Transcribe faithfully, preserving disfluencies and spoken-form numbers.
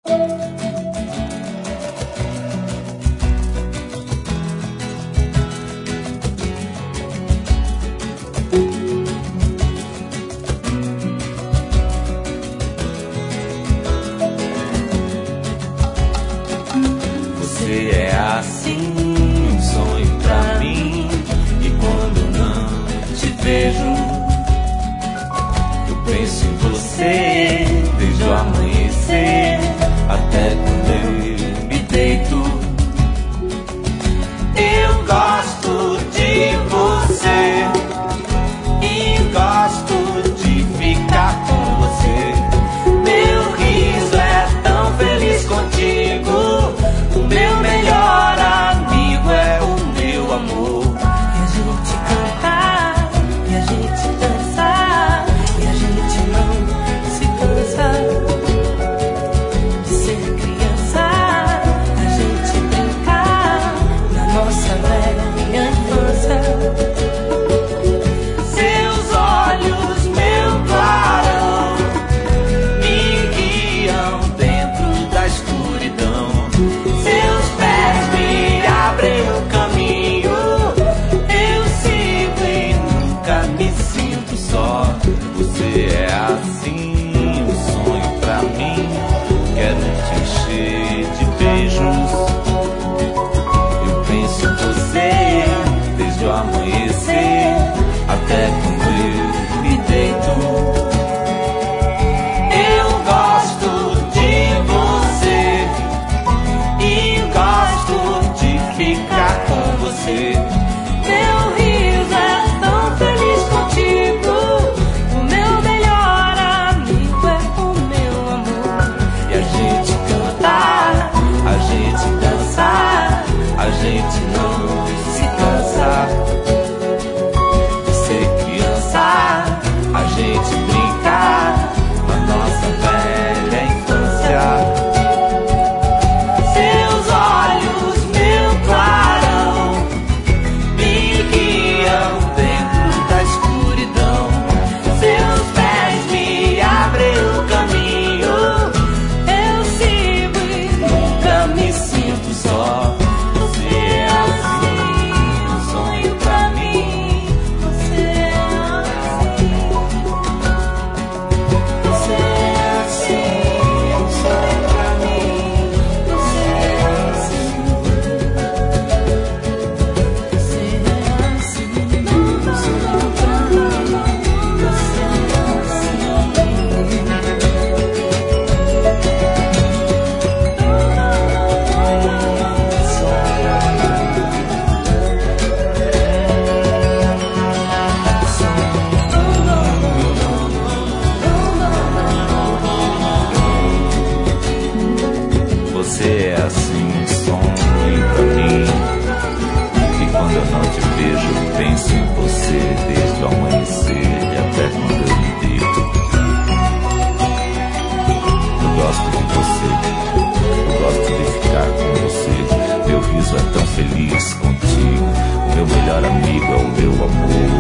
Você é assim, um sonho pra mim. E quando não te vejo, eu penso em você desde o amanhecer até quando eu me deito. Eu gosto de você e gosto de ficar com você. Meu riso é tão feliz contigo. O meu melhor amigo é o meu amor. E a gente cantar, e a gente dançar, e a gente não se cansa de ser criança. A gente brincar na nossa velha infância. Seus olhos, meu clarão, me guiam dentro da escuridão. Seus pés me abrem o caminho. Eu sigo e nunca me sinto só. Você é assim, um sonho pra mim. Quero te encher de beijos. Eu penso em você desde o amanhecer até quando eu me deito. Eu gosto de você e gosto de ficar com você. Meu riso é tão feliz contigo. O meu melhor amigo é o meu amor. E a gente cantar, a gente dançar, a gente não se cansa de ser criança. A gente brincar na nossa velha infância. Seus olhos, meu clarão, me guiam dentro da escuridão. Seus pés me abrem o caminho. Eu sigo e Nunca me sinto só. Você é assim, um sonho pra mim. você é assim. Você é assim, um sonho pra mim. Você é assim. Você é assim, um sonho pra mim. Você é Você é assim, um sonho pra mim. E quando eu não te vejo, eu penso em você desde o amanhecer e até quando eu me deito. Eu gosto de você, eu gosto de ficar com você. Meu riso é tão feliz contigo. O meu melhor amigo é o meu amor.